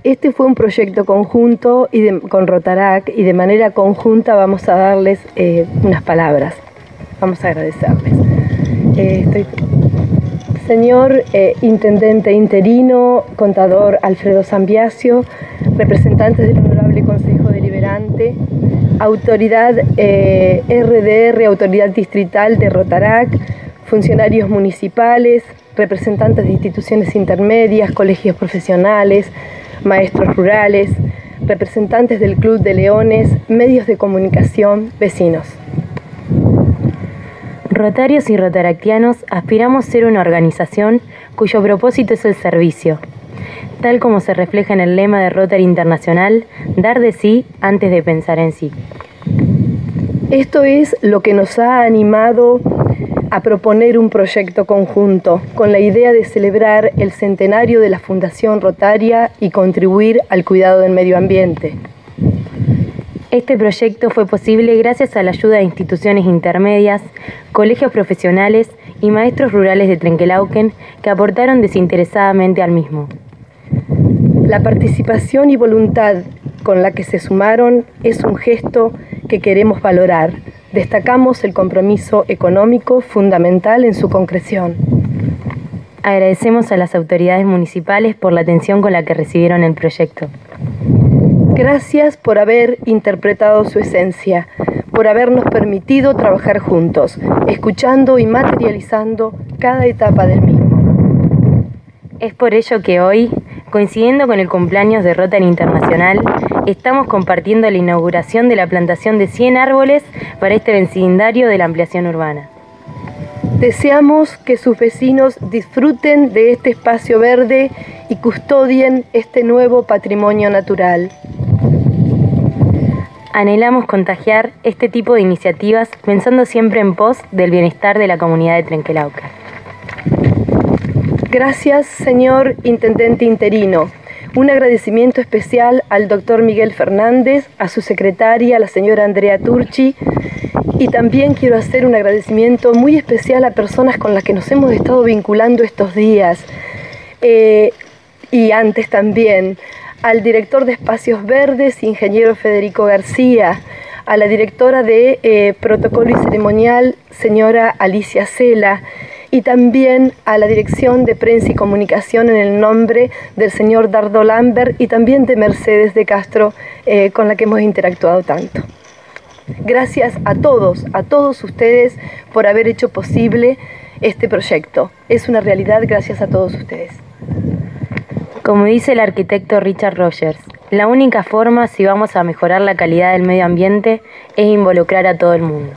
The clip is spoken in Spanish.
Este fue un proyecto conjunto con Rotaract, y de manera conjunta vamos a darles unas palabras. Vamos a agradecerles. Señor Intendente interino, contador Alfredo Zambiasio, representantes del Honorable Consejo Deliberante, autoridad RDR, autoridad distrital de Rotaract, funcionarios municipales, representantes de instituciones intermedias, colegios profesionales, maestros rurales, representantes del Club de Leones, medios de comunicación, vecinos. Rotarios y rotaractianos aspiramos a ser una organización cuyo propósito es el servicio, tal como se refleja en el lema de Rotary Internacional, dar de sí antes de pensar en sí. Esto es lo que nos ha animado a proponer un proyecto conjunto, con la idea de celebrar el centenario de la Fundación Rotaria y contribuir al cuidado del medio ambiente. Este proyecto fue posible gracias a la ayuda de instituciones intermedias, colegios profesionales y maestros rurales de Trenquelauquen que aportaron desinteresadamente al mismo. La participación y voluntad con la que se sumaron es un gesto que queremos valorar. Destacamos el compromiso económico fundamental en su concreción. Agradecemos a las autoridades municipales por la atención con la que recibieron el proyecto. Gracias por haber interpretado su esencia, por habernos permitido trabajar juntos, escuchando y materializando cada etapa del mismo. Es por ello que hoy, coincidiendo con el cumpleaños de Rotary Internacional, estamos compartiendo la inauguración de la plantación de 100 árboles para este vecindario de la ampliación urbana. Deseamos que sus vecinos disfruten de este espacio verde y custodien este nuevo patrimonio natural. Anhelamos contagiar este tipo de iniciativas pensando siempre en pos del bienestar de la comunidad de Trenquelauquen. Gracias, señor Intendente interino. Un agradecimiento especial al doctor Miguel Fernández, a su secretaria, la señora Andrea Turchi, y también quiero hacer un agradecimiento muy especial a personas con las que nos hemos estado vinculando estos días y antes también, al director de Espacios Verdes, ingeniero Federico García, a la directora de Protocolo y Ceremonial, señora Alicia Cela, y también a la Dirección de Prensa y Comunicación en el nombre del señor Dardo Lambert y también de Mercedes de Castro, con la que hemos interactuado tanto. Gracias a todos ustedes por haber hecho posible este proyecto. Es una realidad gracias a todos ustedes. Como dice el arquitecto Richard Rogers, la única forma si vamos a mejorar la calidad del medio ambiente es involucrar a todo el mundo.